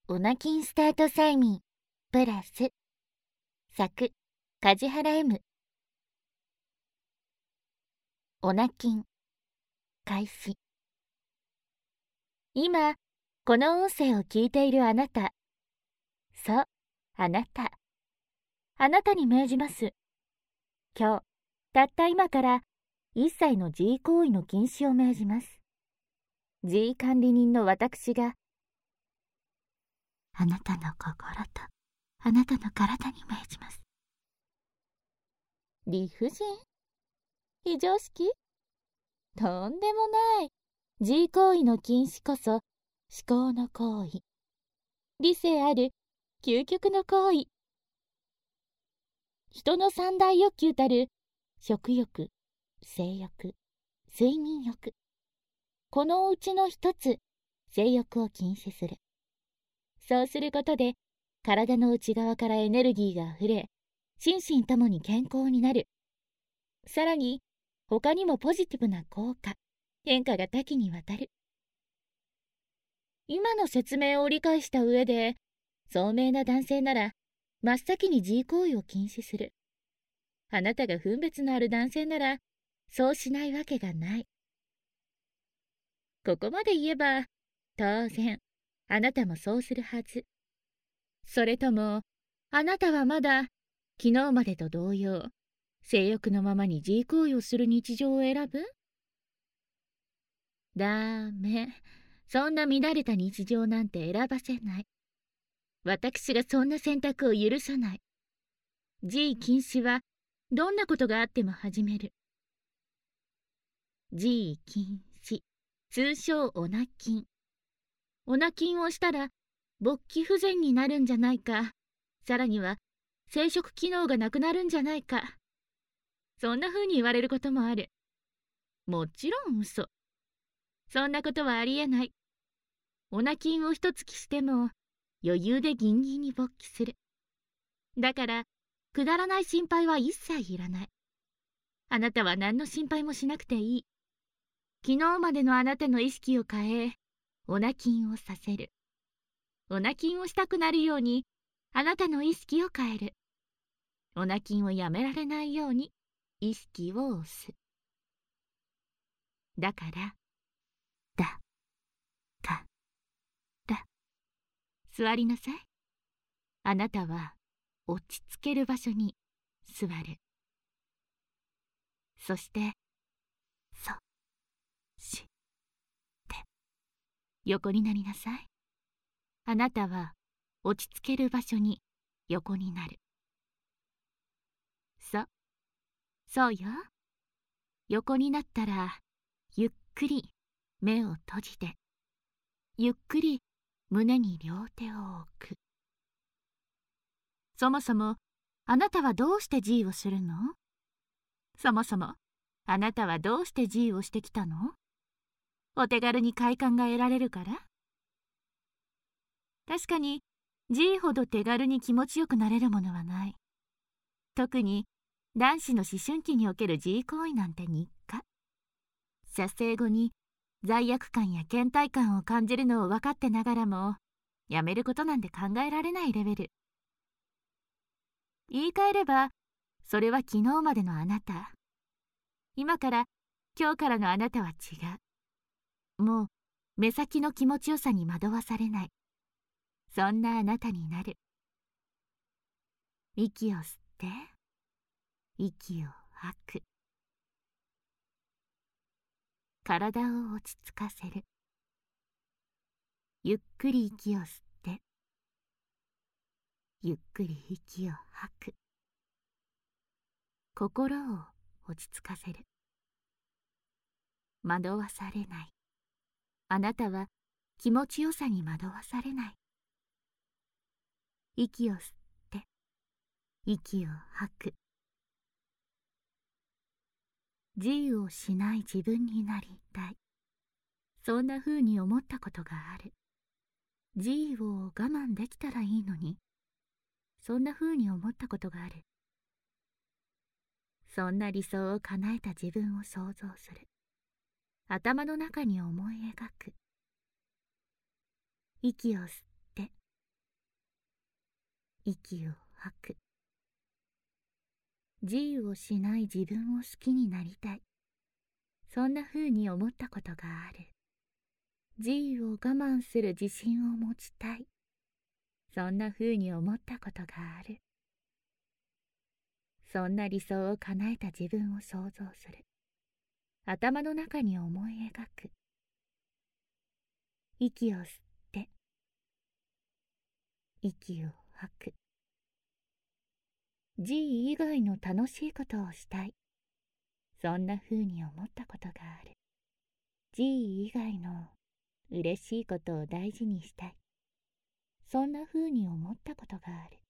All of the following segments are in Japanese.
オナキンスタート催眠プラス作梶原 M。 オナキン開始。今この音声を聞いているあなた、そう、あなたに命じます。今日たった今から一切の G 行為の禁止を命じます。 G 管理人の私があなたの心とあなたの体に命じます。理不尽？非常識？とんでもない。 G 行為の禁止こそ思考の行為、理性ある究極の行為。人の三大欲求たる食欲、性欲、睡眠欲、このうちの一つ、性欲を禁止する。そうすることで体の内側からエネルギーがあふれ、心身ともに健康になる。さらに他にもポジティブな効果、変化が多岐にわたる。今の説明を理解した上で、聡明な男性なら真っ先に G 行為を禁止する。あなたが分別のある男性ならそうしないわけがない。ここまで言えば当然あなたもそうするはず。それともあなたはまだ昨日までと同様、性欲のままに G 行為をする日常を選ぶ？ダメ。そんな乱れた日常なんて選ばせない。私がそんな選択を許さない。 G 禁止はどんなことがあっても始める。 G 禁止、通称オナキン。オナキンをしたら勃起不全になるんじゃないか、さらには生殖機能がなくなるんじゃないか、そんな風に言われることもある。もちろん嘘。そんなことはありえない。オナキンを一月しても余裕でギンギンに勃起する。だからくだらない心配は一切いらない。あなたは何の心配もしなくていい。昨日までのあなたの意識を変え、オナキンをさせる。オナキンをしたくなるようにあなたの意識を変える。オナキンをやめられないように意識を押す。だからだから座りなさい。あなたは落ち着ける場所に座る。そしてして横になりなさい。あなたは落ち着ける場所に横になる。そうよ。横になったらゆっくり目を閉じて、ゆっくり胸に両手を置く。そもそもあなたはどうして G をするの？そもそもあなたはどうして G をしてきたの？お手軽に快感が得られるから？確かに G ほど手軽に気持ちよくなれるものはない。特に男子の思春期における G 行為なんて日課。射精後に罪悪感や倦怠感を感じるのを分かってながらも、やめることなんて考えられないレベル。言い換えれば、それは昨日までのあなた。今今日からのあなたは違う。もう目先の気持ちよさに惑わされない。そんなあなたになる。息を吸って息を吐く。体を落ち着かせる。ゆっくり息を吸ってゆっくり息を吐く。心を落ち着かせる。惑わされない。あなたは気持ちよさに惑わされない。息を吸って息を吐く。自由をしない自分になりたい。そんな風に思ったことがある。自由を我慢できたらいいのに、そんな風に思ったことがある。そんな理想を叶えた自分を想像する。頭の中に思い描く。息を吸って息を吐く。自由をしない自分を好きになりたい。そんな風に思ったことがある。自由を我慢する自信を持ちたい。そんな風に思ったことがある。そんな理想を叶えた自分を想像する。頭の中に思い描く。息を吸って、息を吐く。自由以外の楽しいことをしたい。そんな風に思ったことがある。自由以外の嬉しいことを大事にしたい。そんな風に思ったことがある。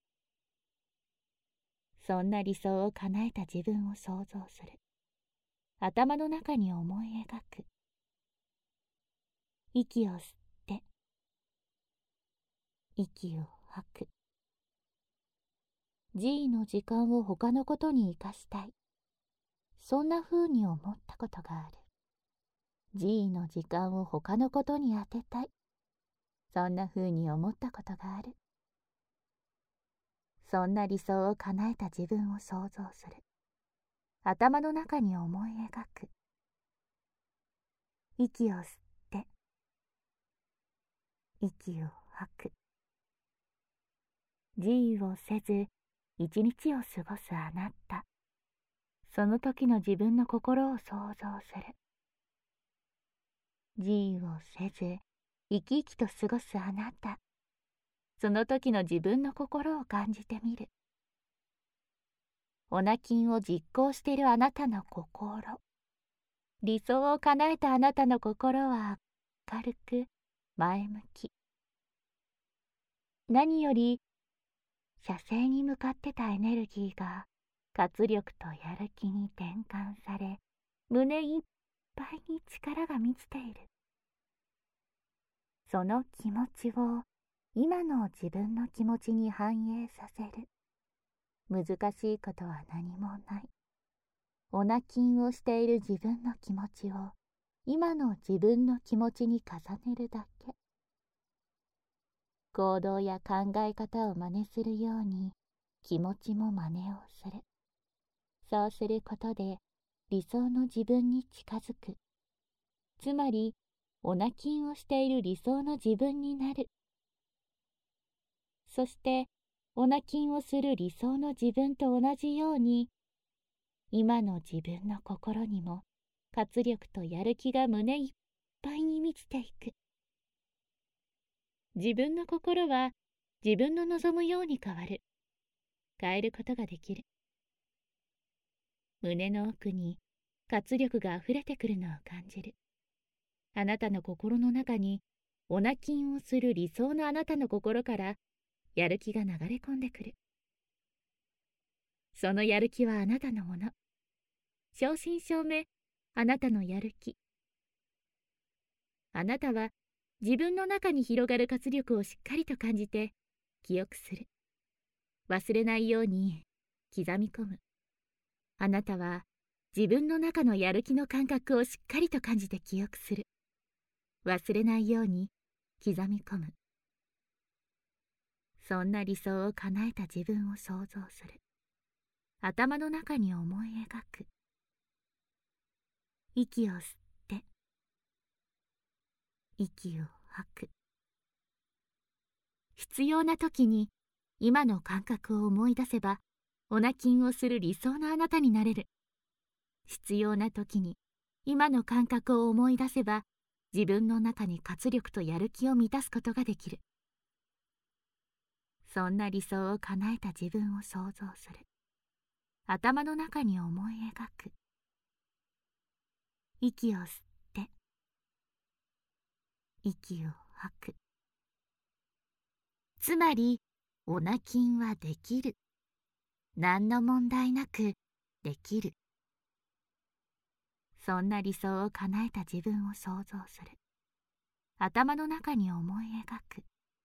そんな理想を叶えた自分を想像する。頭の中に思い描く。息を吸って、息を吐く。自由の時間を他のことに生かしたい。そんな風に思ったことがある。自由の時間を他のことに当てたい。そんな風に思ったことがある。そんな理想を叶えた自分を想像する。頭の中に思い描く。息を吸って、息を吐く。自由をせず一日を過ごすあなた。その時の自分の心を想像する。自由をせず生き生きと過ごすあなた。その時の自分の心を感じてみる。オナキンを実行しているあなたの心。理想を叶えたあなたの心は明るく前向き。何より射精に向かってたエネルギーが活力とやる気に転換され、胸いっぱいに力が満ちている。その気持ちを今の自分の気持ちに反映させる。難しいことは何もない。オナキンをしている自分の気持ちを今の自分の気持ちに重ねるだけ。行動や考え方を真似するように気持ちも真似をする。そうすることで理想の自分に近づく。つまりオナキンをしている理想の自分になる。そしてオナキンをする理想の自分と同じように今の自分の心にも活力とやる気が胸いっぱいに満ちていく。自分の心は自分の望むように変わる。変えることができる。胸の奥に活力があふれてくるのを感じる。あなたの心の中にオナキンをする理想のあなたの心からやる気が流れ込んでくる。そのやる気はあなたのもの。正真正銘あなたのやる気。あなたは自分の中に広がる活力をしっかりと感じて記憶する。忘れないように刻み込む。あなたは自分の中のやる気の感覚をしっかりと感じて記憶する。忘れないように刻み込む。そんな理想を叶えた自分を想像する。頭の中に思い描く。息を吸って、息を吐く。必要な時に今の感覚を思い出せば、オナキンをする理想のあなたになれる。必要な時に今の感覚を思い出せば、自分の中に活力とやる気を満たすことができる。そんな理想を叶えた自分を想像する。頭の中に思い描く。息を吸って、息を吐く。つまり、オナキンはできる。何の問題なくできる。そんな理想を叶えた自分を想像する。頭の中に思い描く。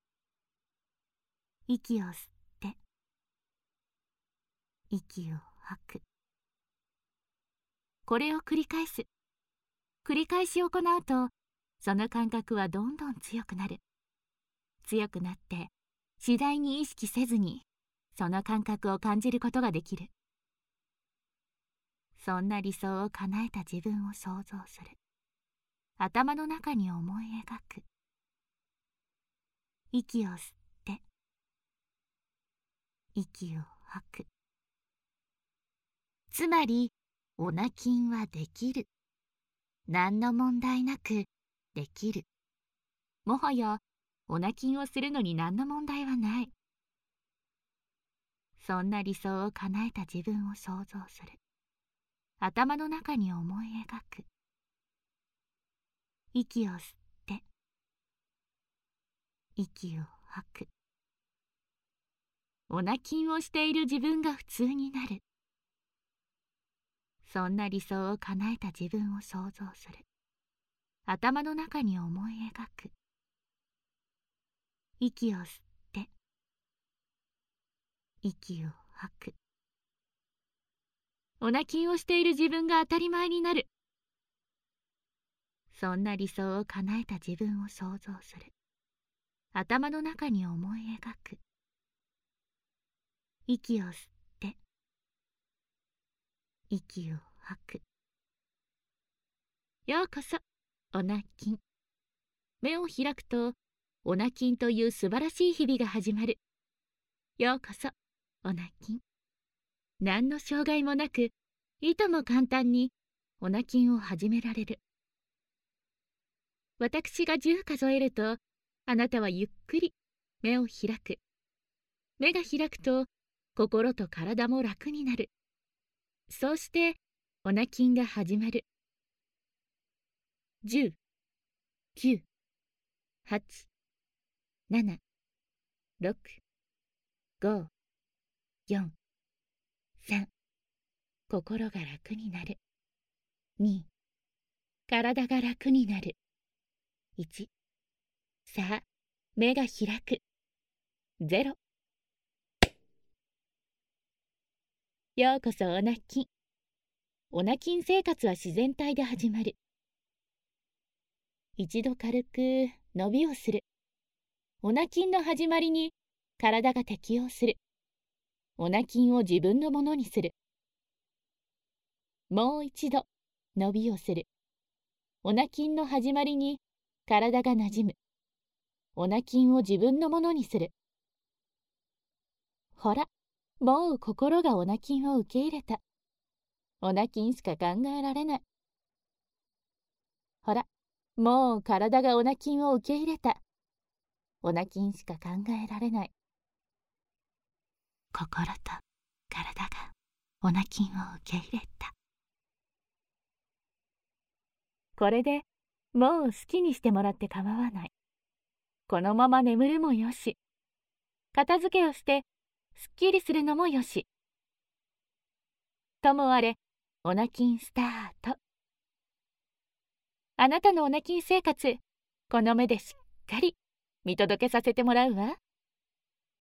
息を吸って、息を吐く。これを繰り返す。繰り返し行うと、その感覚はどんどん強くなる。強くなって、次第に意識せずにその感覚を感じることができる。そんな理想を叶えた自分を想像する。頭の中に思い描く。息を吸って、息を吐く。つまり、オナキンはできる。何の問題なくできる。もはや、オナキンをするのに何の問題はない。そんな理想を叶えた自分を想像する。頭の中に思い描く。息を吸って、息を吐く。オナキンをしている自分が普通になる。そんな理想を叶えた自分を想像する。頭の中に思い描く。息を吸って、息を吐く。オナキンをしている自分が当たり前になる。そんな理想を叶えた自分を想像する。頭の中に思い描く。息を吸って、息を吐く。ようこそ、オナキン。目を開くと、オナキンという素晴らしい日々が始まる。ようこそ、オナキン。何の障害もなく、いとも簡単にオナキンを始められる。私が10数えると、あなたはゆっくり目を開く。目が開くと、心と体も楽になる。そうして、オナキンが始まる。10、9、8、7、6、5、4、3、心が楽になる。2、体が楽になる。1、さあ、目が開く。0。ようこそオナキン。オナキン生活は自然体で始まる。一度軽く伸びをする。オナキンの始まりに体が適応する。オナキンを自分のものにする。もう一度伸びをする。オナキンの始まりに体がなじむ。オナキンを自分のものにする。ほら、もう心がオナキンを受け入れた。オナキンしか考えられない。ほら、もう体がオナキンを受け入れた。オナキンしか考えられない。心と体がオナキンを受け入れた。これでもう好きにしてもらって構わない。このまま眠るもよし。片付けをしてすっきりするのもよし。ともあれ、オナキンスタート。あなたのオナキン生活、この目でしっかり見届けさせてもらうわ。